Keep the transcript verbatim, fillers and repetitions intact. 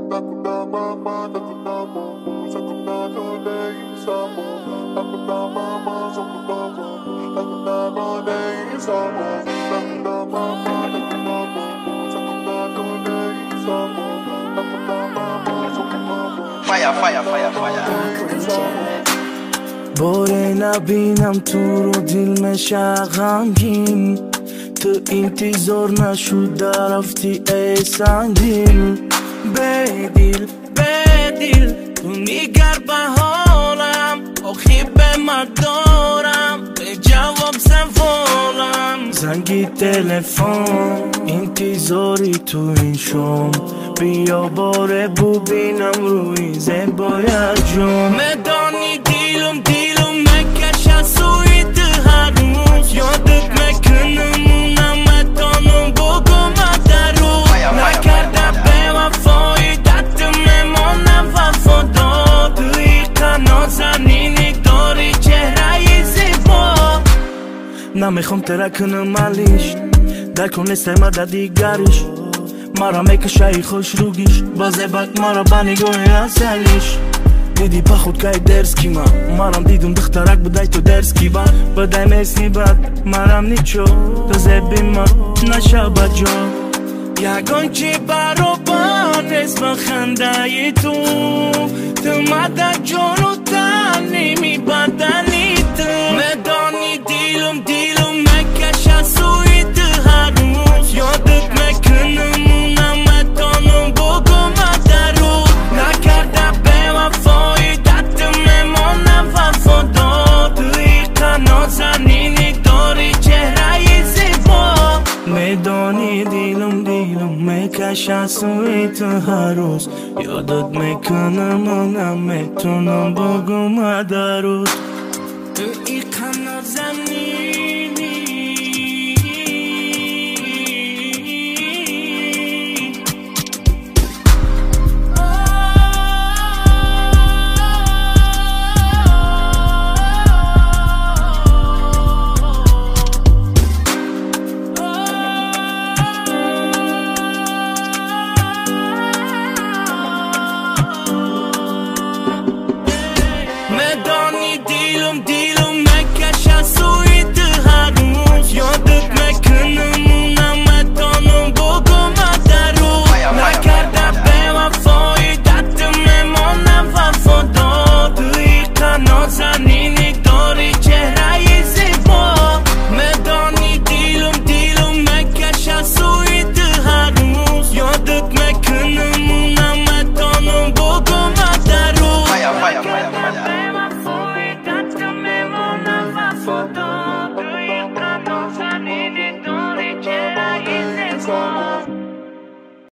Fire, fire, fire, fire. باره نبینم تو رو دل مشه غمگین، تو انتظار نشد در رفتی ای سنگین. بدیل بدیل تو نیگر به حالم، آخی به من دارم به جواب سوالم. زنگی تلفن انتظاری تو این شام، بیا باره ببینم روی زبایت جون. مدانی دیلم دیلم مکشه سوی تو هر روز، یادت میکنم اونم مدانم بگم در روز. نکرده به وفایی دست میمانم وفادار، توی قنات زنینی داری چهره زیبا. نمیخوام ترک کنم علیش، در کن استعمال دیگریش، مرا میکشه خوش روگیش، بازه بک مرا با نگاه اصلیش. دیدی پا خود که درس کی من، مرام دیدم دخترک بودای تو درس کی با بدای میسنی بد مرام نیچو تازه بی من نشه با جا. یگان چی برابر نیست با خنده تو، تو مدد جانو تنیمی بدنی تو. مدانی دیلم دیلم مکشه سوی تو هر روز، یادت میکنم اونم مدانم بگم در روز. نکرده به وفایی دست میمانم وفادار، توی قنات زنینی داری چهره زیبا. میدانی دیلم دیلم میکشه سوی تو هر روز، یادت میکنم اونم میتونم بگم در روز. توی قنات زنینی